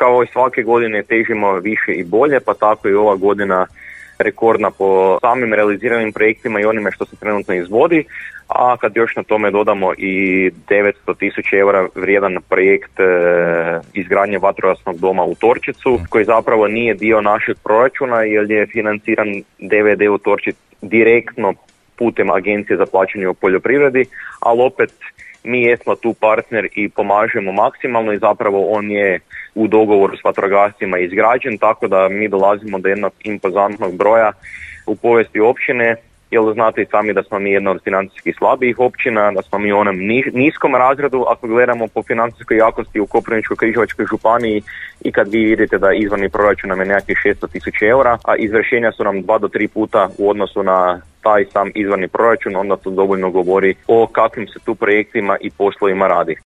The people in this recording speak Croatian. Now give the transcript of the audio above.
kao i svake godine težimo više i bolje, pa tako i ova godina rekordna po samim realiziranim projektima i onime što se trenutno izvodi, a kad još na tome dodamo i 900.000 eura vrijedan projekt izgradnje vatrogasnog doma u Torčicu, koji zapravo nije dio našeg proračuna jer je financiran DVD u Torčic direktno putem Agencije za plaćanje u poljoprivredi, ali opet mi jesmo tu partner i pomažemo maksimalno i zapravo on je u dogovoru s vatrogascima izgrađen, tako da mi dolazimo do jednog impozantnog broja u povijesti općine, jer znate i sami da smo mi jedna od financijski slabijih općina, da smo mi u onom niskom razredu ako gledamo po financijskoj jakosti u Koprivničko-križevačkoj županiji i kad vi vidite da izvorni proračun nam je nekakvih 600.000 eura, a izvršenja su nam 2 do 3 puta u odnosu na taj sam izvorni proračun, onda to dovoljno govori o kakvim se tu projektima i poslovima radi.